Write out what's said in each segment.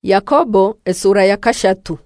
Yakobo esura ya kashatu.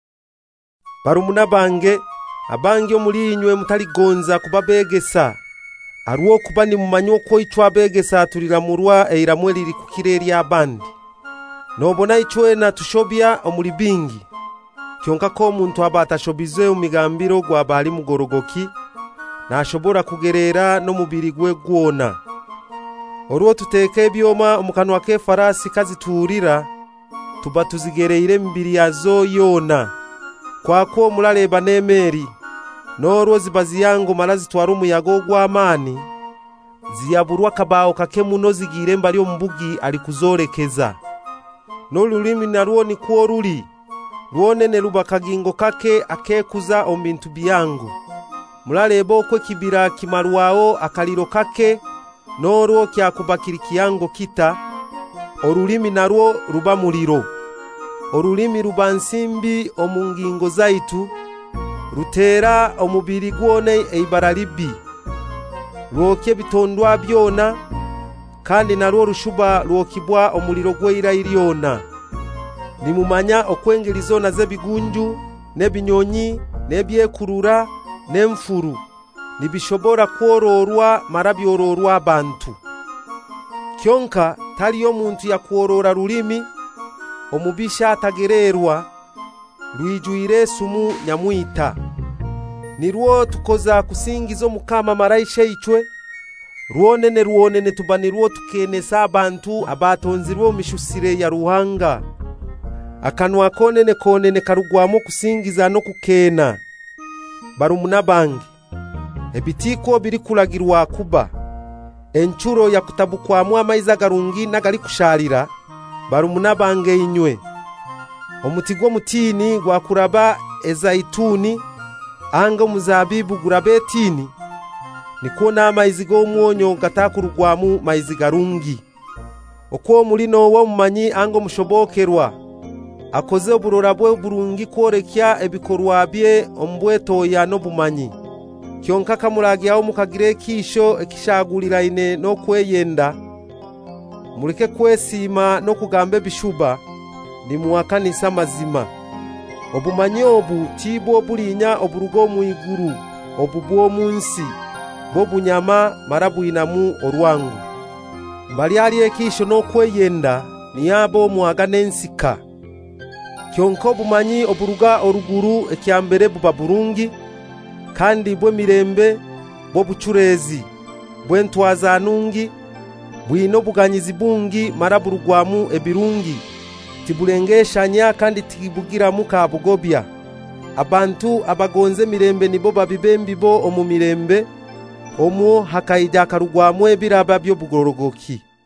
Barumuna bange, abange omuli inywe mutaligonza kubabegesa. Aruo kuba ni mumanyo ko ichwa begesa tuliramurwa eiramwe liri kukireri abandi. Nobona ichwe na tushobya omuli bingi. Kyonka ko muntu abatashobize umigambiro gwa bali mugorogoki na ashobora kugerera no mubiri gwe gwona. Oruo tuteke ebyoma omukanwa ke farasi kaziturira tuba tuzigereire mbiri yazo yona. Kwako mulaleba nemeri noro zibazi yango marazi twara umuyago gw'amani ziyaburwa kabao kake muno zigire mbali ombugi ali kuzorekeza. No lulimi naruo ni kuo ruli ruonene ruba kagingo kake akekuza ombintu byango. Mulalebo kwe kibira kimaruwao akaliro kake noro kyakubakiri kiyango kita. Orulimi naruo ruba muliro. Orulimi ruba nsimbi omungingo zaitu rutera omubiri gwone eibaralibi. Ruokye bitondwa byona kandi naruo rushuba ruokibwa omuliro gweira iliona. Nimumanya okwengelizona zebigunju nebinyonyi nebyekurura nemfuru nibishobora kuororwa marabyororwa abantu. Kyonka taliyo muntu ya kuorora rulimi omubisha atagererwa ruijuire sumu nyamwita. Niruo tukoza kusingizo mukama maraisha ichwe ruonene tubaniruo tukenesa abantu abatonzirwo mishusire ya ruhanga. Akanwa konene karugwamo kusingiza no kukena. Barumuna bange, ebitiko biri kulagirwa kuba enchuro ya kutabukwamu amaiza garungi nagali kusharira. Barumuna bange inywe, omutigo mutini gwa kuraba ezaituni anga muzabibu gurabetini nikona amaizi go mwonyo gatakurugwamu maizi garungi. Okwo mulino wo mumanyi anga mushobokerwa akoze oburora bwe burungi korekya ebikorwa bye ombweto ya no bumanyi. Kyonka kamuragyaho mukagire kisho ekishaguliraine no kweyenda. Muleke kwesima no kugambe bishuba ni muwakanisa mazima. Obumanyi obu tibo bulinya oburugo mu iguru obubwo munsi bo bunyama marabu inamu orwangu. Mbali ali ekisho no kweyenda ni abo muagane nsika. Kyonko bumanyi oburuga oruguru ekyambere buba burungi kandi bwe mirembe bo bucurezi bwe ntwaza nungi bwino buganyizi bungi maraburugwamu ebirungi tibulengeshanya kandi tibugira muka bugobya. Abantu abagonze mirembe nibo babibembi bo omu mirembe omwo hakaija karugwamu ebiraba byo bugorogoki.